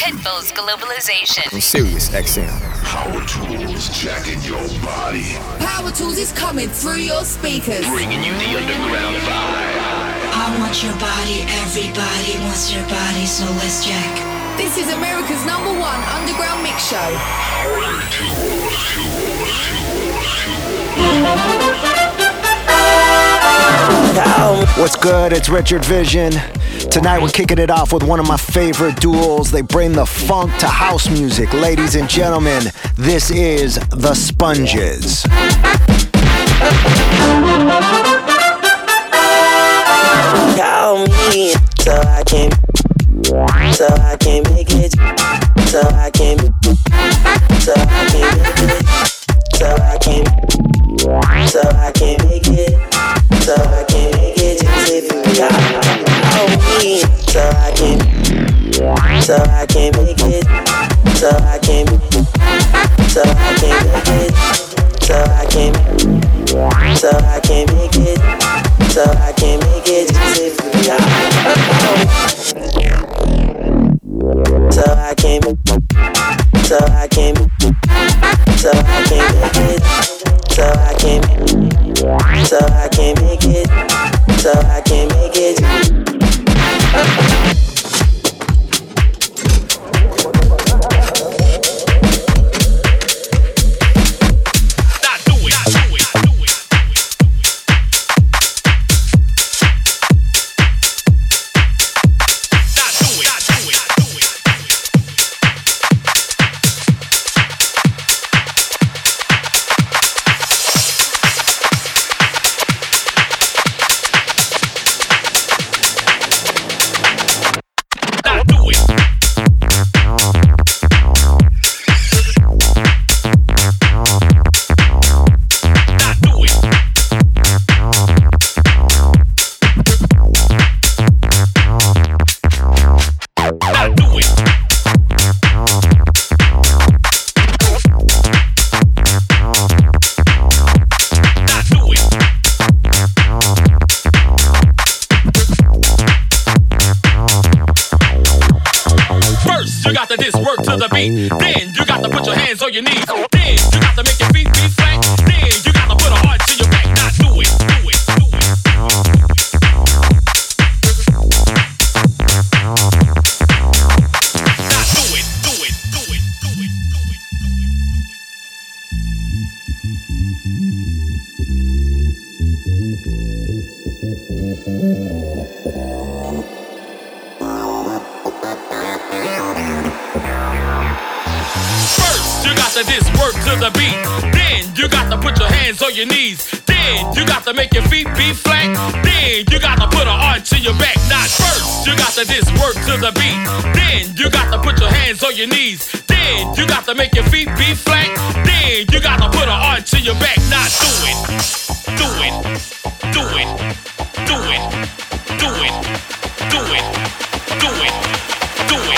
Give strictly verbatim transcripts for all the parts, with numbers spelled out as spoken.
Pitbull's Globalization. I'm Sirius X M. Power Tools jacking your body. Power Tools is coming through your speakers. Bringing you the underground vibe. I want your body, everybody wants your body, so let's jack. This is America's number one underground mix show. Power Tools, Tools, Tools, Tools. What's good? It's Richard Vision. Tonight we're kicking it off with one of my favorite duels. They bring the funk to house music. Ladies and gentlemen, this is The Sponges. Call me so I can, so I can make it, so I can, so I can make it, so I can, so I can make it, so I can make it. Just if you call me so I can, so I can make it, so I can, so I can make it, so I can, so I can make it, so I can make it. Just if you call so I can, so I can, so I can make it, so I can, so I can make it, so I can make it. This work to the beat, then you got to put your hands on your knees, then you got to make your feet be flat, then you got to put a heart to your back. Now do it, do it, do it. Now do it, do it, do it, do it, do it, First, you got to this work to the beat. Then you got to put your hands on your knees. Then you got to make your feet be flat. Then you got to put an arch to your back. Not first, you got to this work to the beat. Then you got to put your hands on your knees. Then you got to make your feet be flat. Then you got to put an arch to your back. Not do it, do it, do it, do it, do it, do it, do it, do it.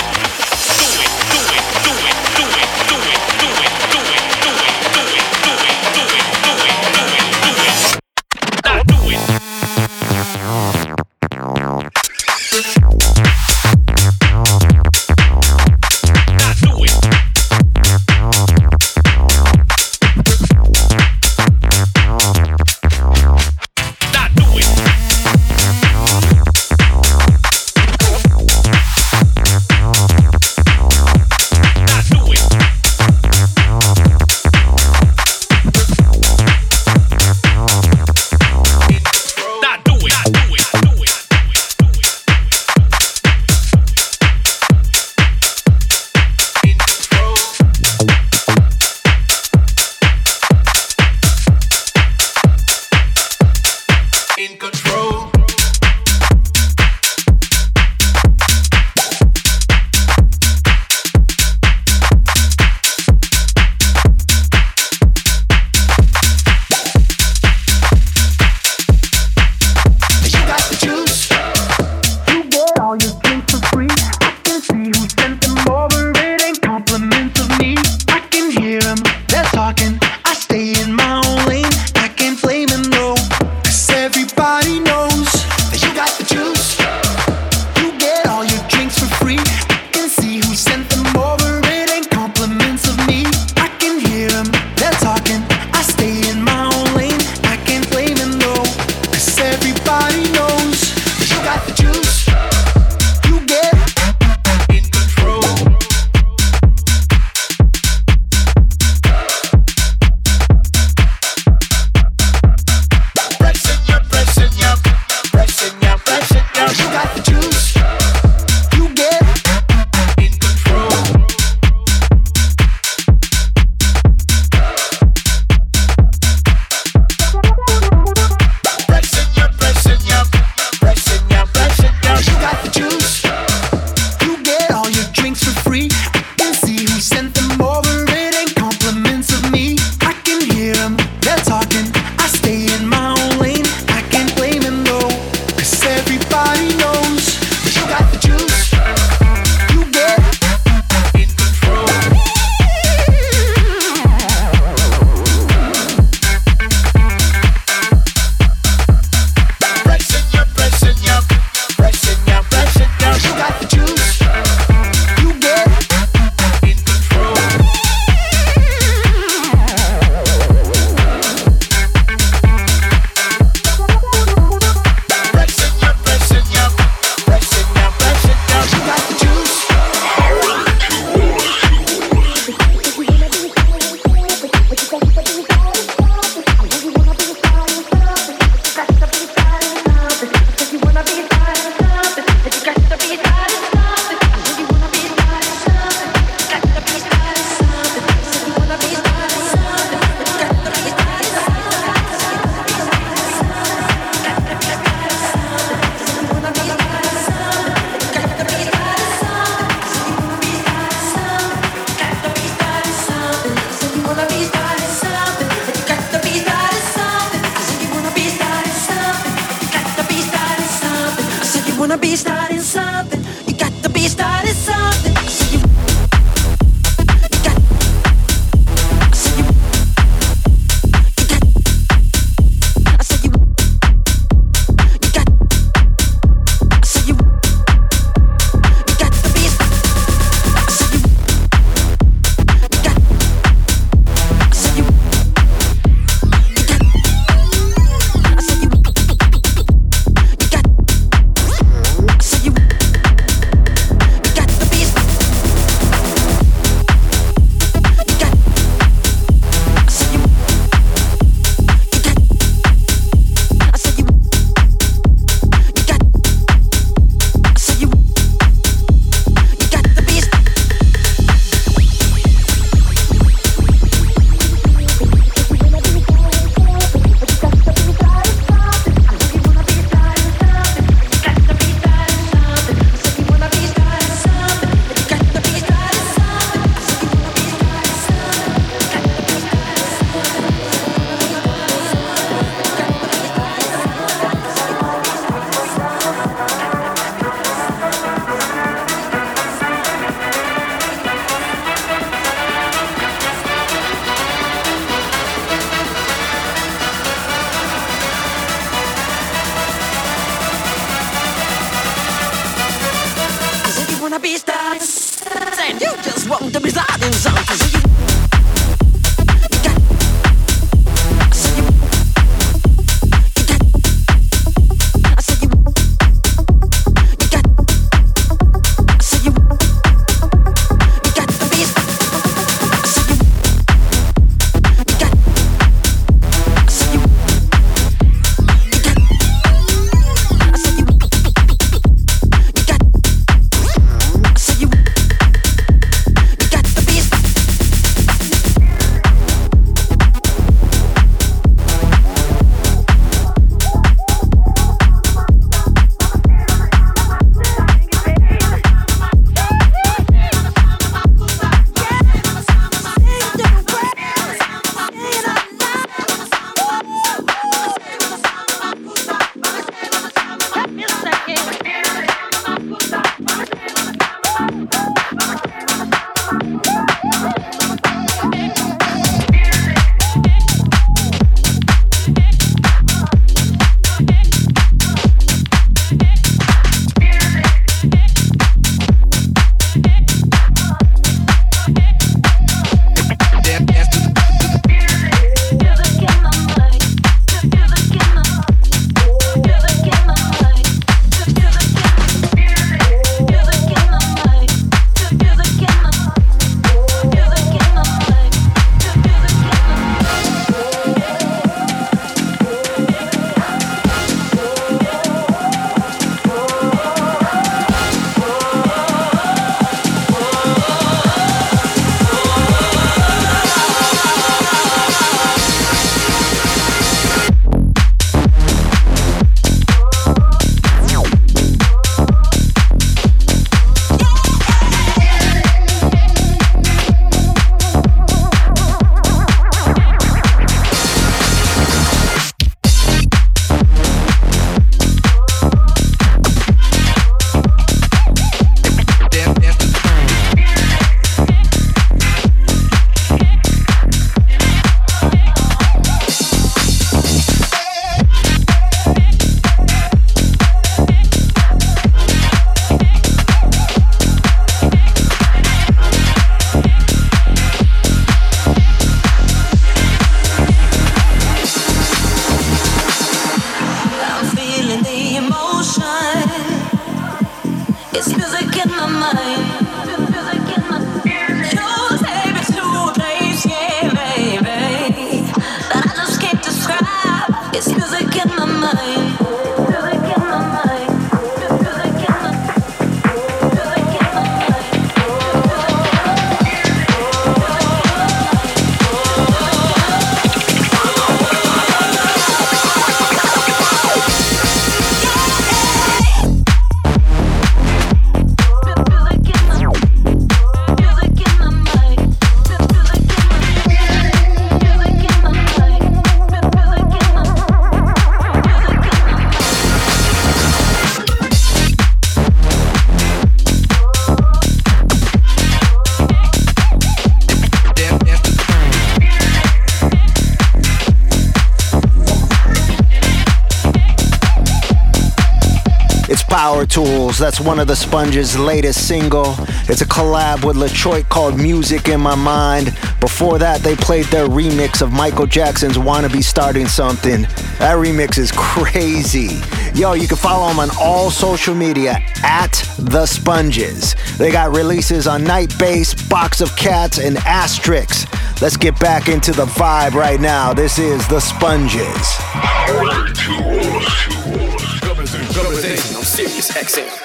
Power Tools. That's one of the Sponges' latest single. It's a collab with LaTroit called Music in My Mind. Before that, they played their remix of Michael Jackson's Wanna Be Starting Something. That remix is crazy. Yo, you can follow them on all social media at The Sponges. They got releases on Nightbase, Box of Cats, and Asterix. Let's get back into the vibe right now. This is The Sponges. Power tools. Globalization on Sirius X M.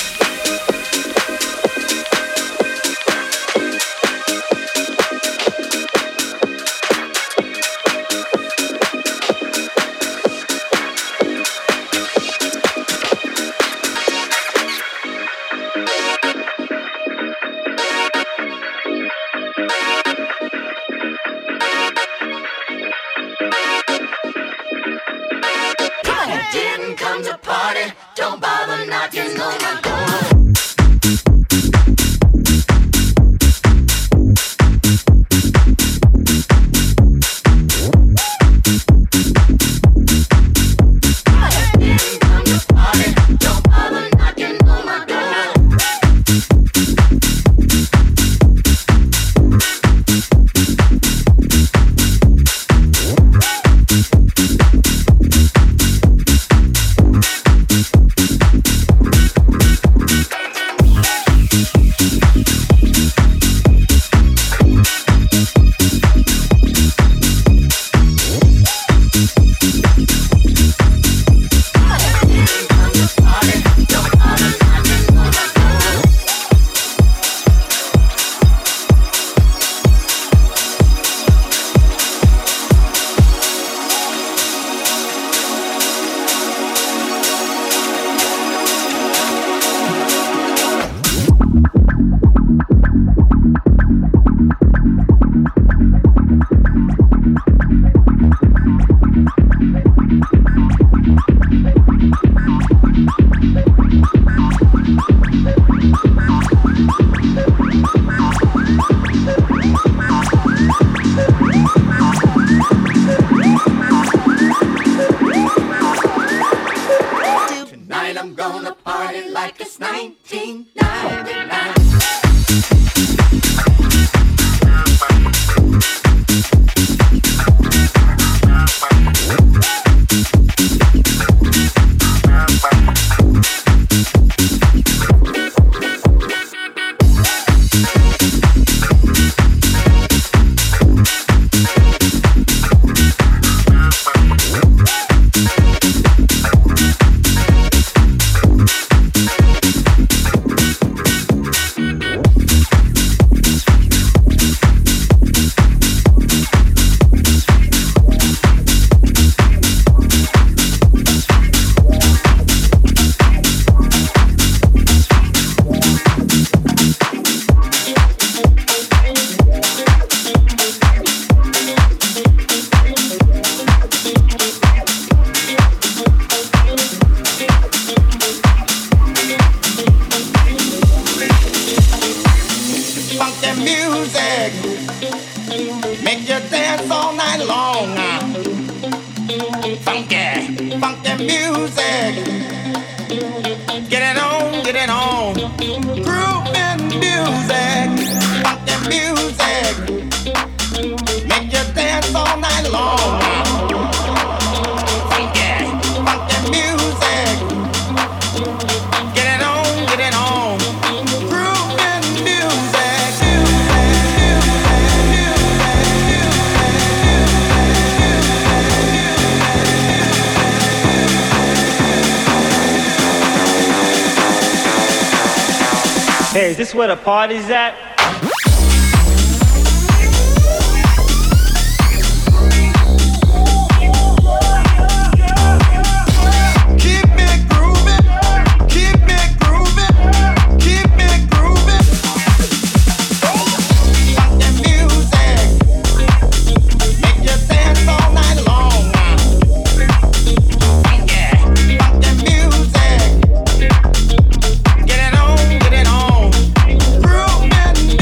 Hey, is this where the party's at? Get it on, get it on. Groove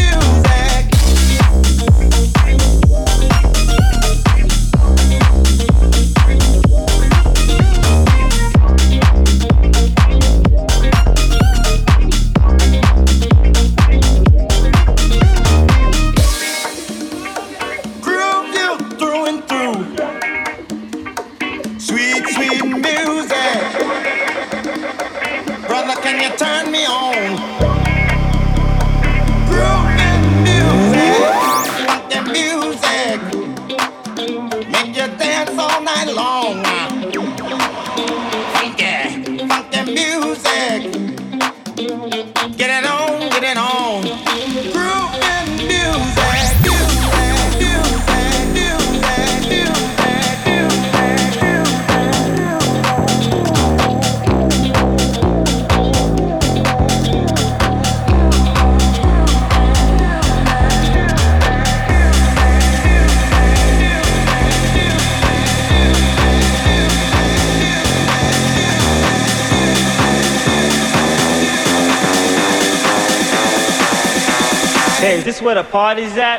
Hey, is this where the party's at?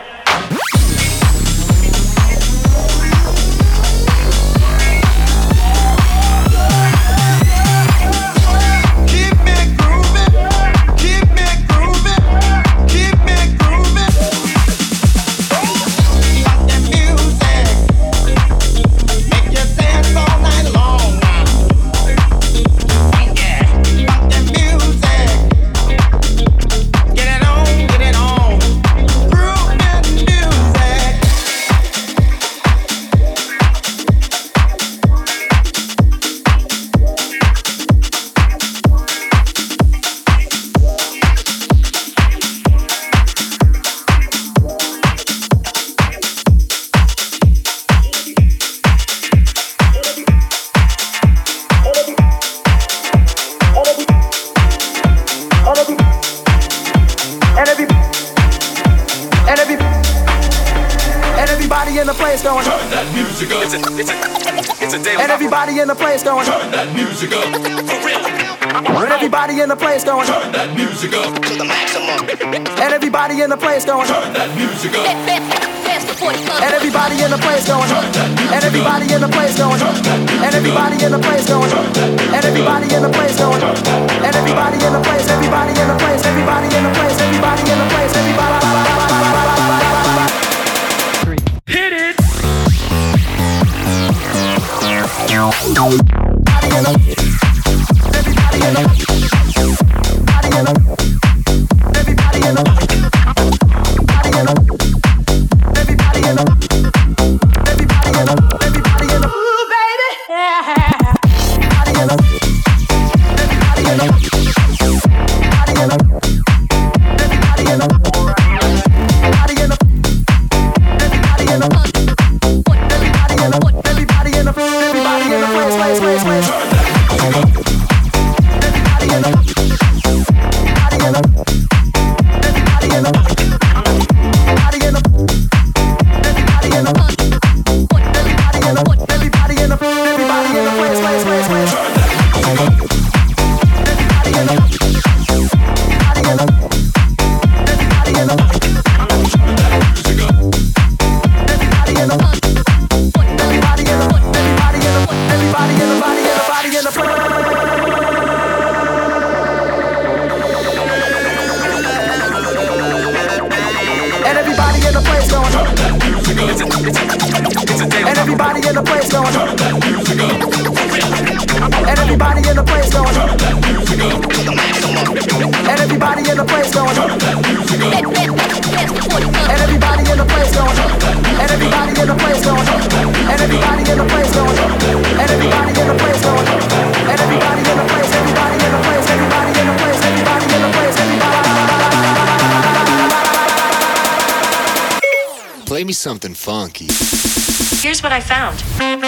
And everybody in the place going, turn that music up. For real. And everybody in the place going, turn that music up to the maximum. And everybody in the place going, turn that music up. And everybody in the place going, and everybody in the place going, and everybody in the place going, and everybody in the place going, and everybody in the place, everybody in the place, everybody in the place, everybody in the place, everybody. Hit it. Play me something funky. Here's what I found.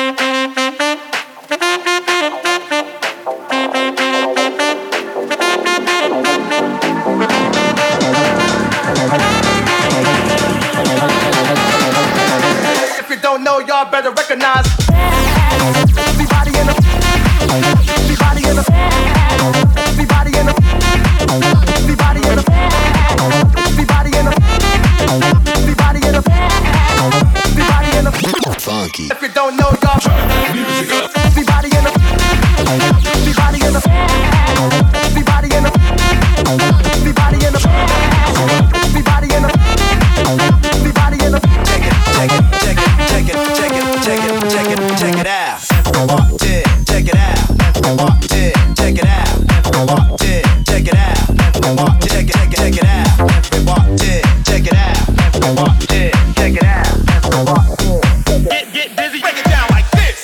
If you don't know, y'all better recognize. Everybody in the, everybody in the, everybody in the, everybody in the, everybody in the, everybody in the, everybody in the, funky. If you don't know, y'all turn that music up. Everybody in the, everybody in the, everybody in the, everybody in the, everybody in the, everybody in the. Check it, check it, check it, check it, check it, check it, check it, check it out. Watch it, check it out. Watch it, check it out. Watch it, check it out. Watch it, check it, check it, check it out. Watch it, check it out. Watch it, check it out. Watch it. Get, get busy, break it down like this.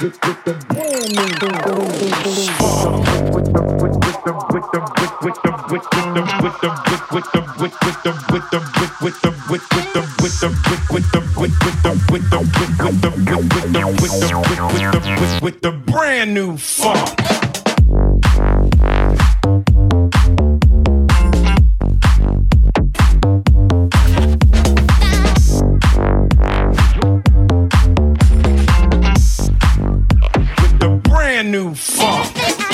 With the, with the, with the, with the, with the, with the, with the brand new funk. With the brand new funk.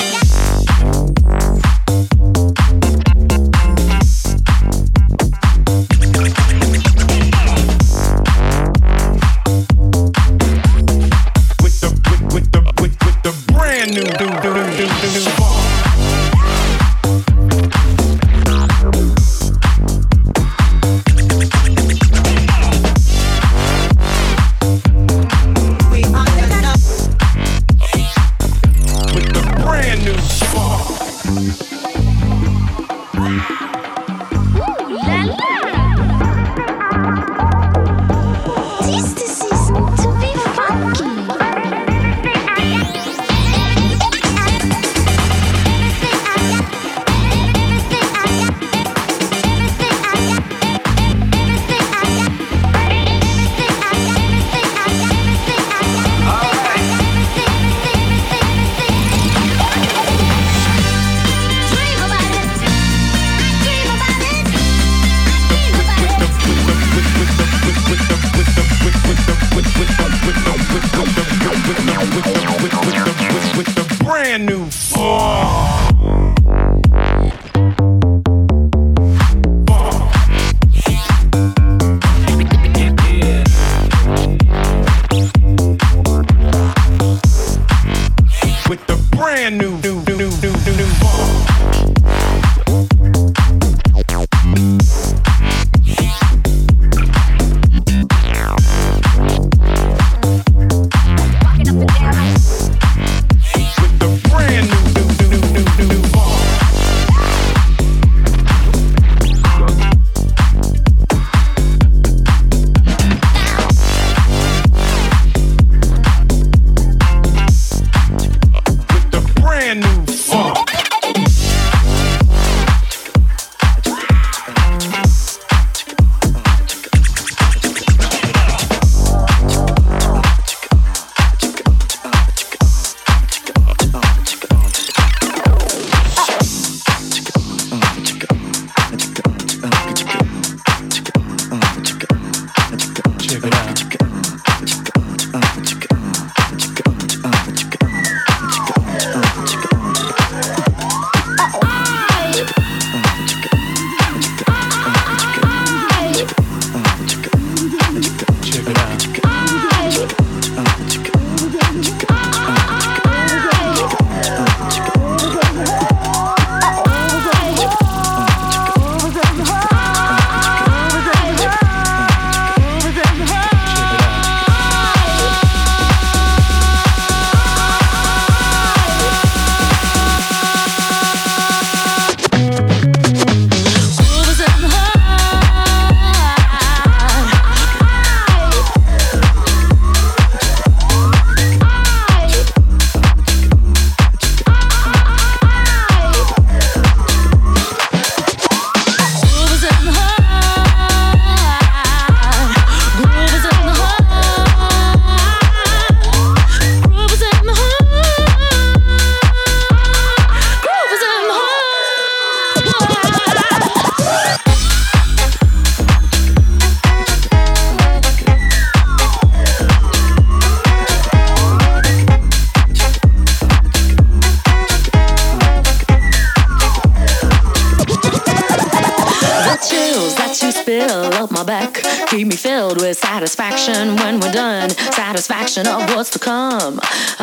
Satisfaction when we're done, satisfaction of what's to come.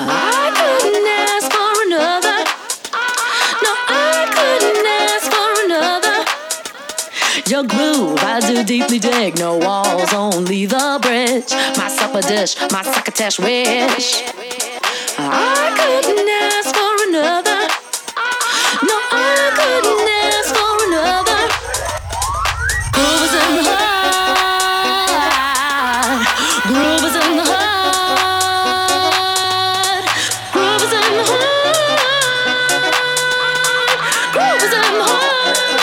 I couldn't ask for another. No, I couldn't ask for another. Your groove, I do deeply dig. No walls, only the bridge. My supper dish, my succotash wish. I couldn't ask for another. No, I couldn't ask for another. Groove is in the heart. Groove is in the heart. Groove is in the heart. Groove is in the heart.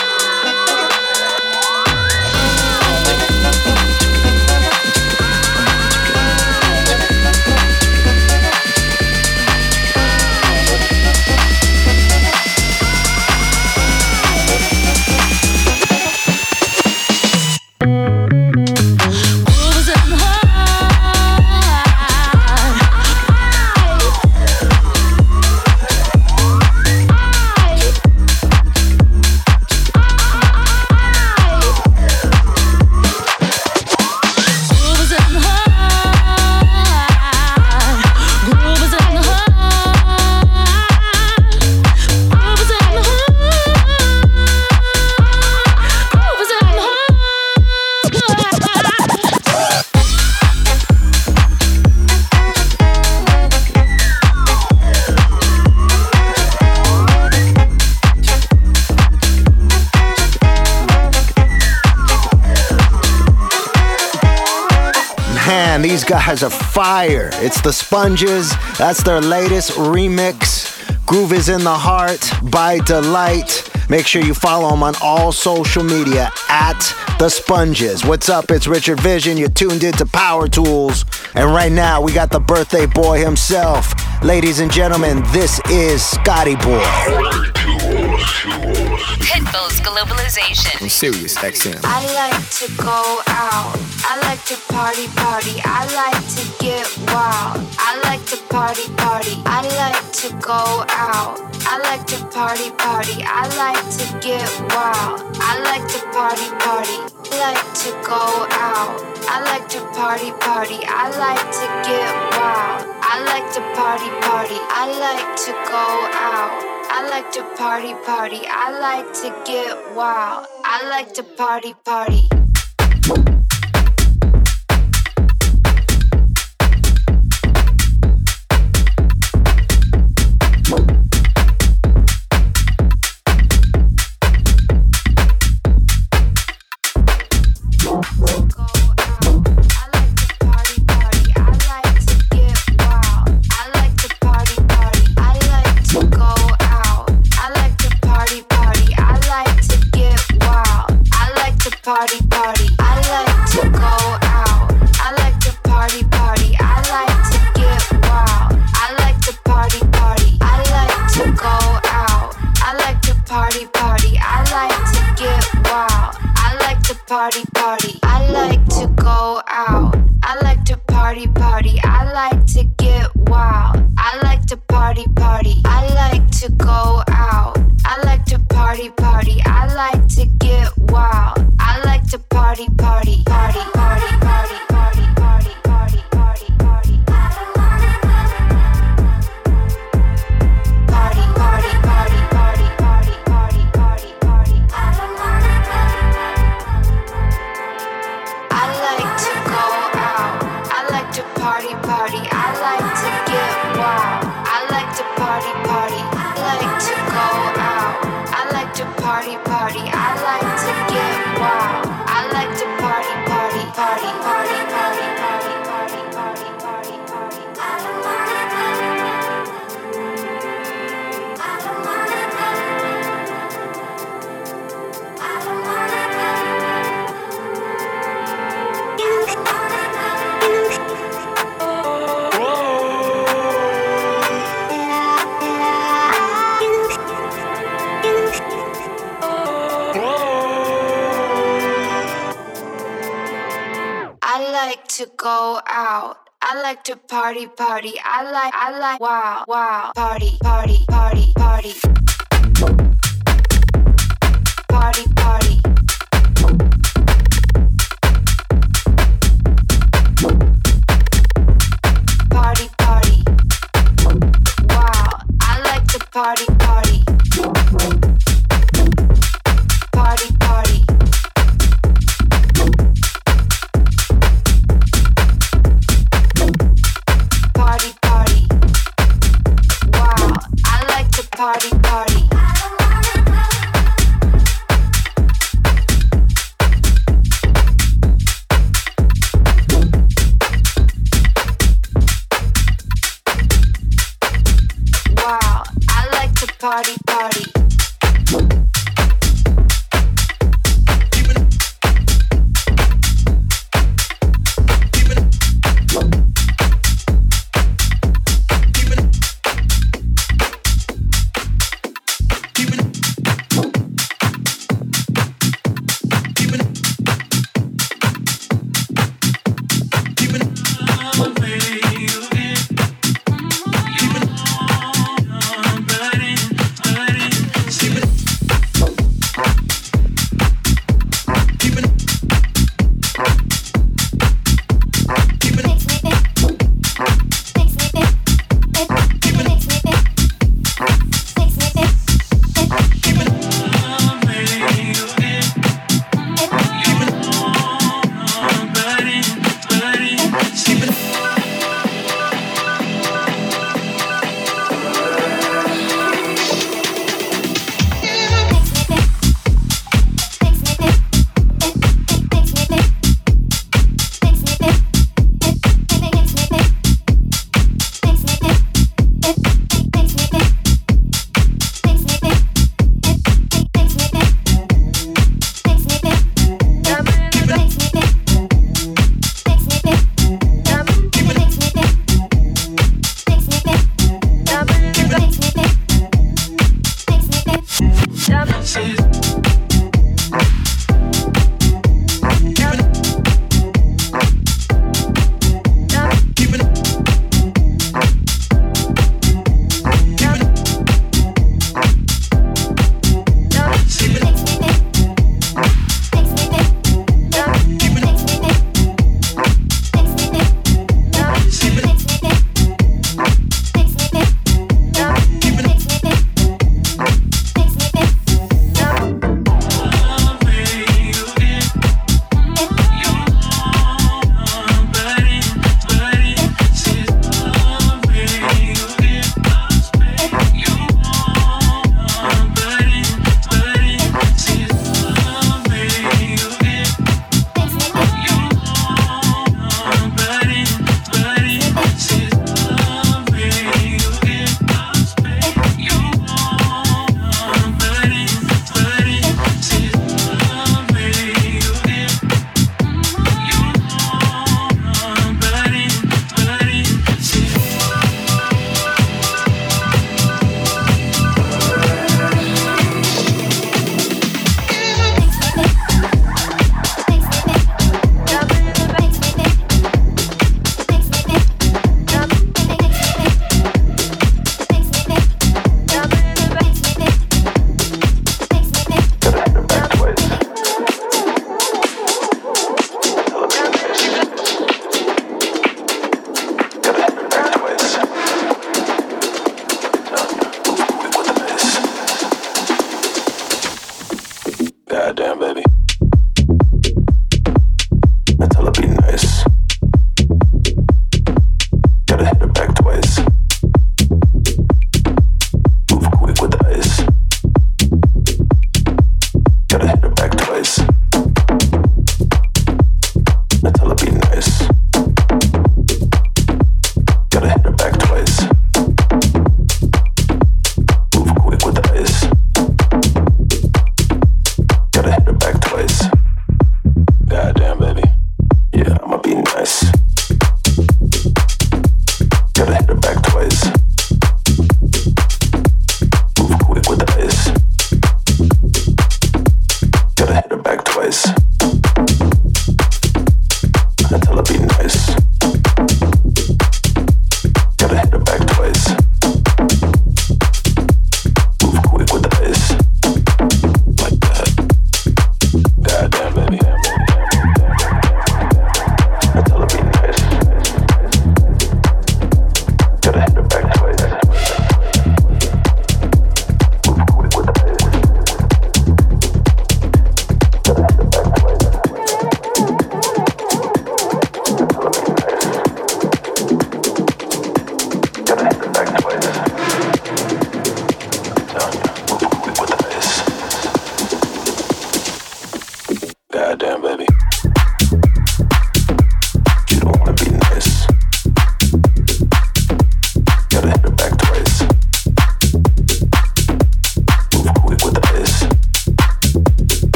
hand. These guys are fire. It's the Sponges. That's their latest remix. Groove is in the Heart by Delight. Make sure you follow them on all social media at The Sponges. What's up? It's Richard Vision. You're tuned into Power Tools. And right now, we got the birthday boy himself. Ladies and gentlemen, this is Scotty Boy. Pitbull's Globalization. On Sirius X M. I like to go out. I like to party, party. I like to get wild. I like to party, party. I like to go out. I like to party, party. I like to get wild. I like to party, party. I like to go out. I like to party, party. I like to get wild. I like to party, party. I like to go out. I like to party, party. I like to get wild. I like to party, party. Party, party. I like to go out. I like to party, party. I like to get wild. I like to party, party. I like to go out. I like to party, party. I like to get wild. I like to party, party. I like to go out. I like to party, party. I like to get wild. I like to party, party. I like to go out. I like to party, party. I like to get wild. I like to party, party, party, party, party, party, party, party, party, party. Party, party, party, party, party, party, party, party. I like to go out. I like to party, party. I like to get wild. I like to party, party. I like to go out. I like to party, party. I like to get wild. I like to party, party, party, party, party, party, party, party, party, party. I like to go out. I like to party, party. I like, I like, wow, wow. Party, party, party, party. Party, party. Party, party. Wow, I like to party, party. Party, party. Party, party. Wow, I like to party, party.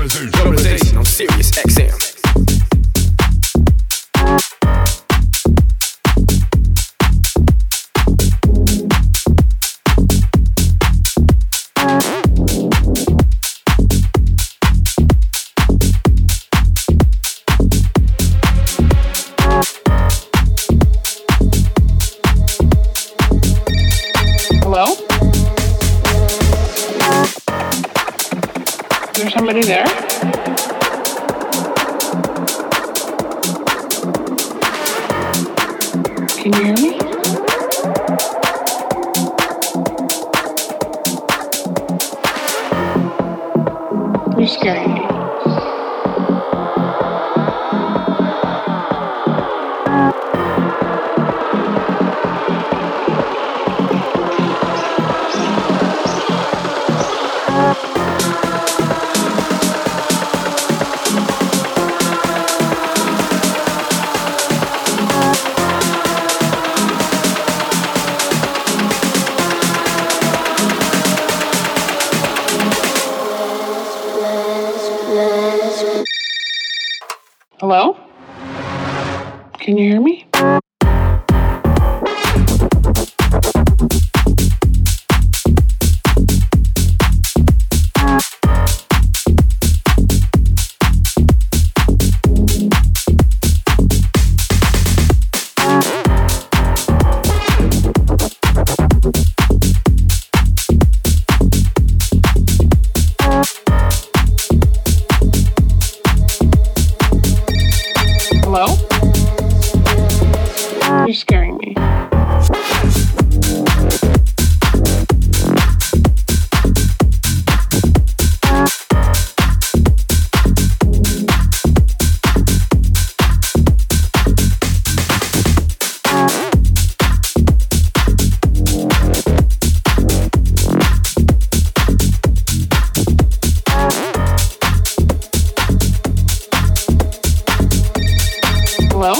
Globalization on Sirius X M. Hello? Is there somebody there? Can you hear me? You're scaring me. Hello? Can you hear me? Hello? You're scaring me. Hello?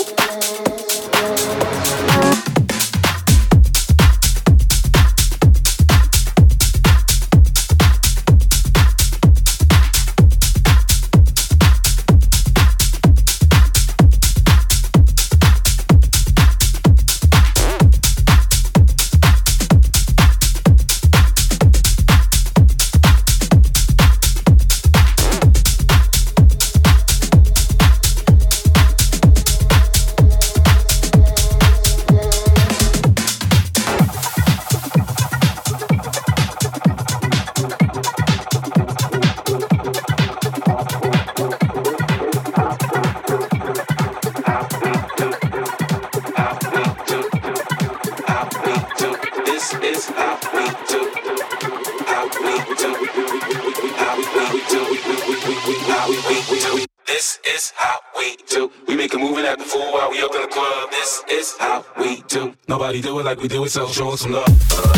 This is how we do. We make a move and act the fool while we up in the club. This is how we do. Nobody do it like we do it, so show us some love.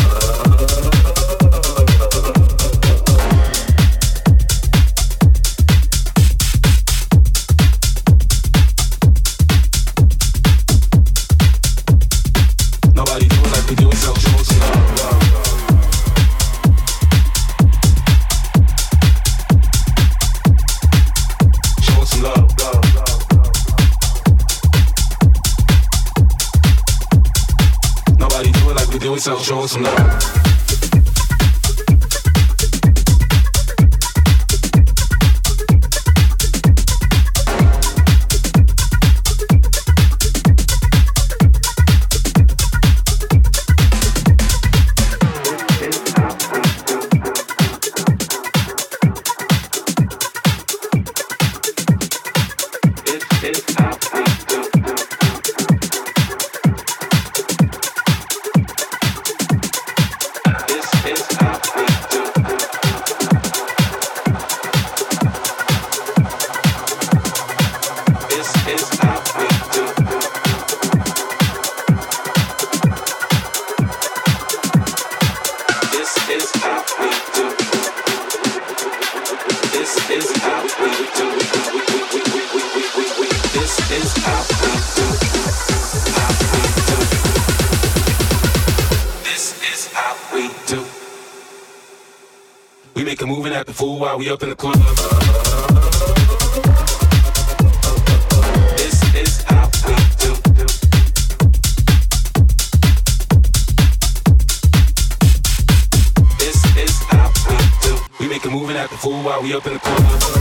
Nobody do it like we do it, so show us some love. Do it, so show us some love. We make a move and act the fool while we up in the club. act the fool while we up in the club.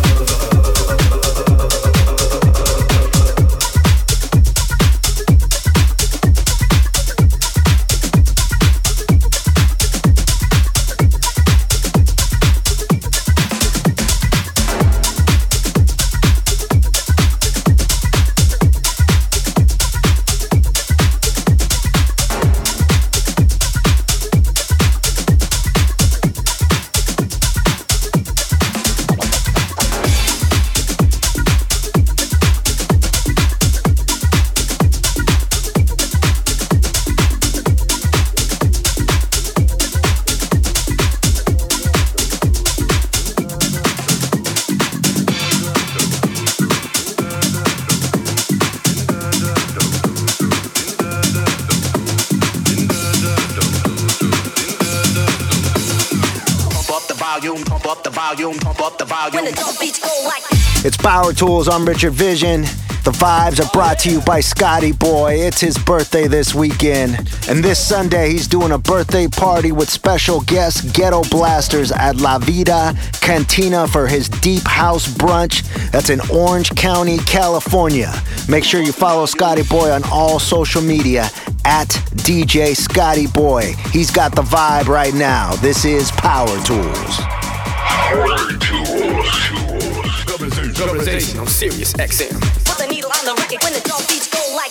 It's Power Tools. I'm Richard Vision. The vibes are brought to you by Scotty Boy. It's his birthday this weekend. And this Sunday, he's doing a birthday party with special guests Ghetto Blasters at La Vida Cantina for his Deep House Brunch. That's in Orange County, California. Make sure you follow Scotty Boy on all social media at D J Scotty Boy. He's got the vibe right now. This is Power Tools. Power Tools. Globalization on Sirius X M. Put the needle on the record when the drum beats go like.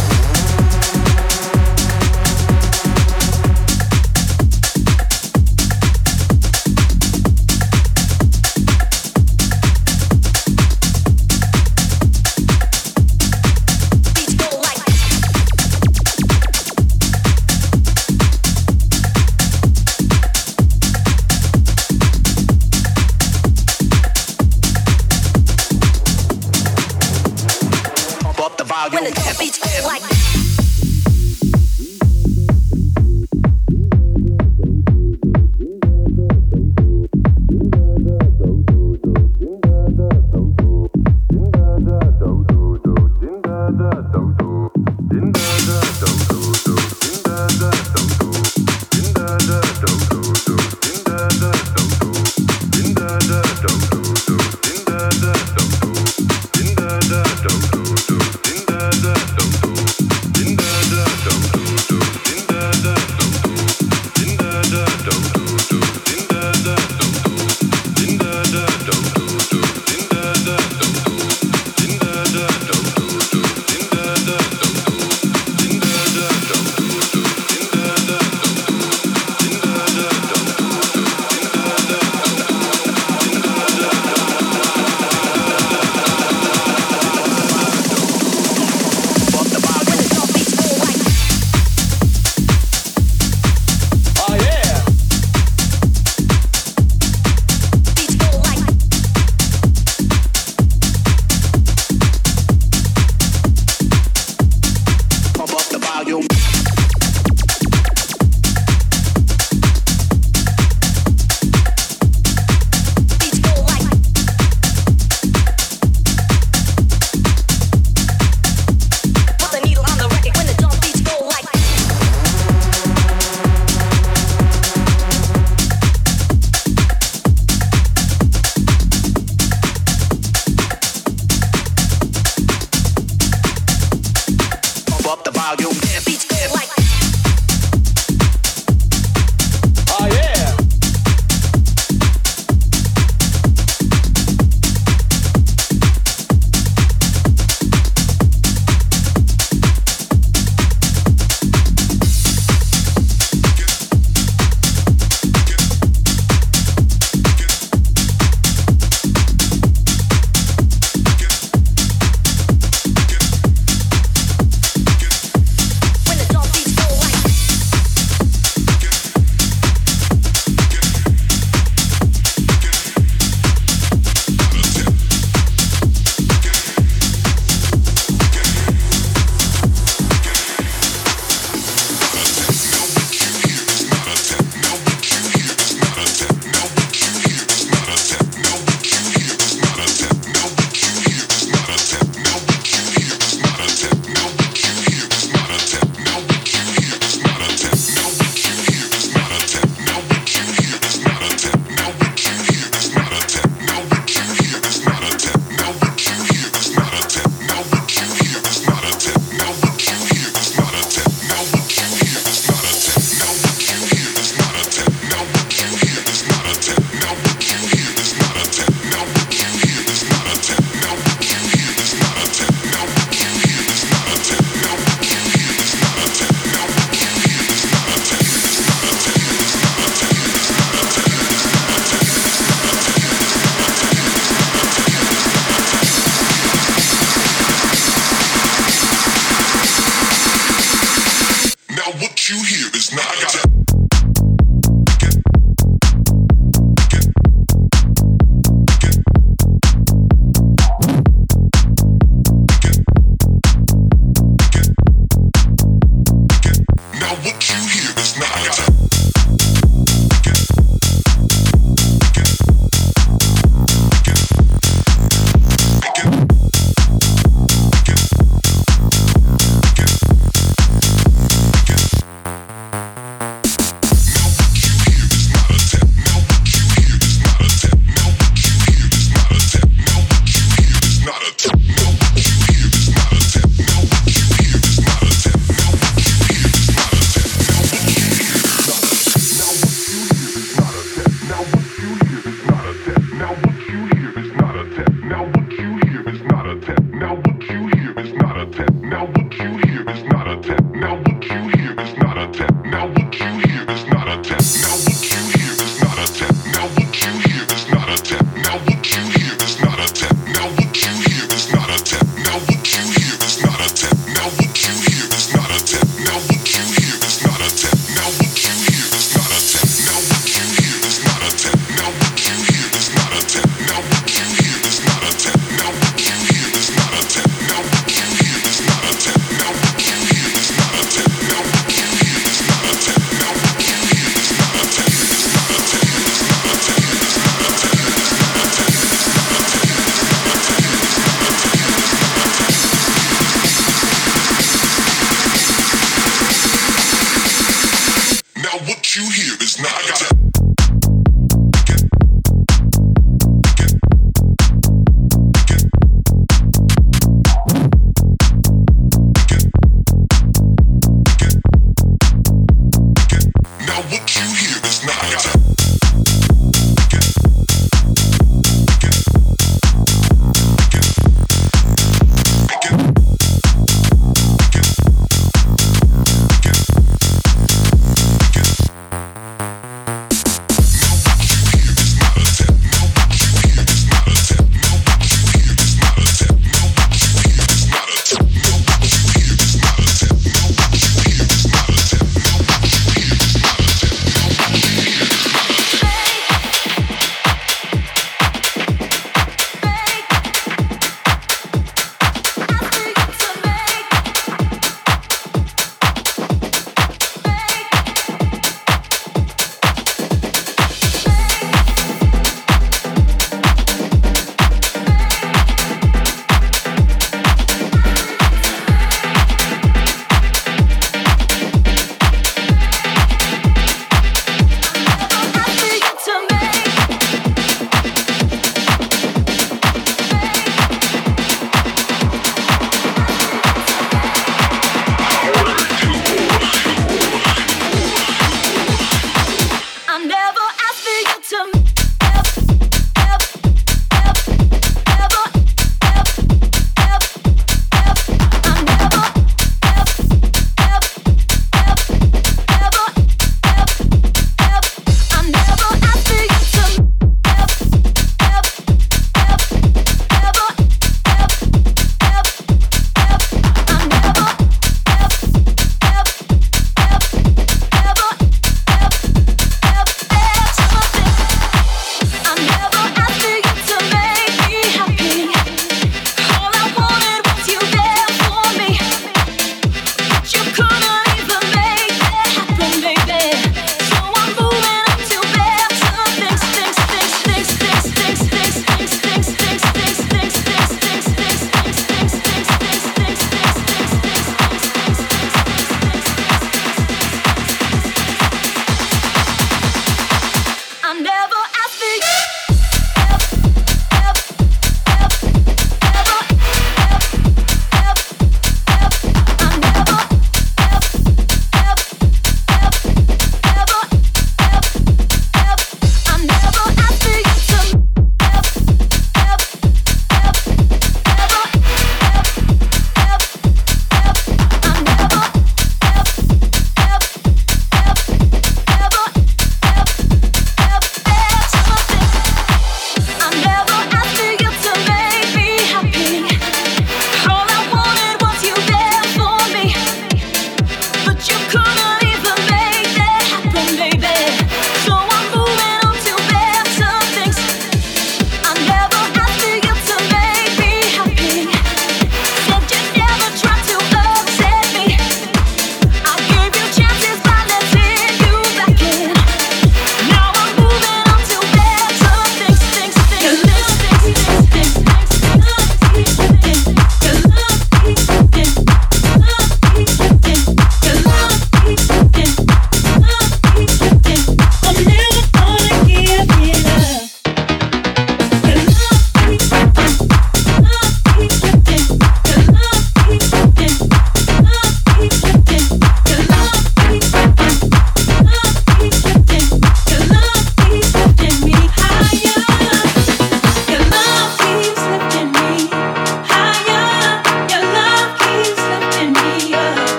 When the drum beats go like. Dum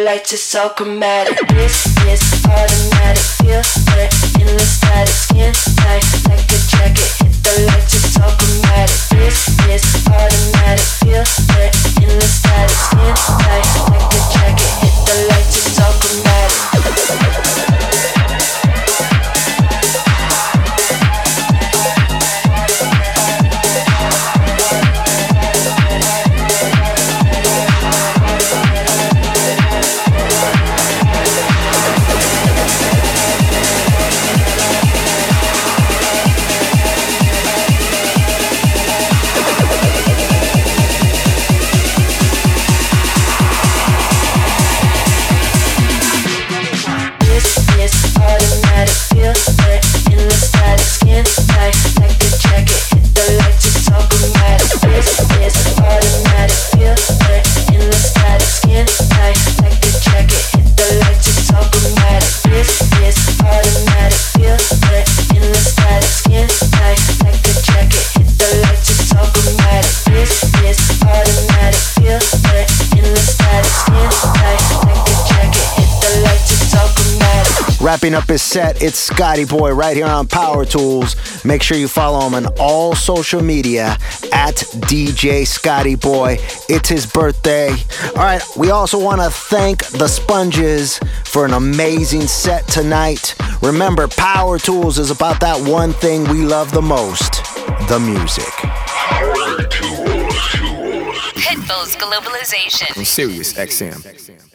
lights, it's all chromatic. This is automatic, feel it in the static. Skin tight like a jacket, hit the lights, it's all chromatic. This is automatic, feel it in the static. Skin tight like a jacket, hit the lights, it's all chromatic. Wrapping up his set, it's Scotty Boy right here on Power Tools. Make sure you follow him on all social media at D J Scotty Boy. It's his birthday. All right, we also want to thank the Sponges for an amazing set tonight. Remember, Power Tools is about that one thing we love the most, the music. Pitbull's Globalization on Sirius X M.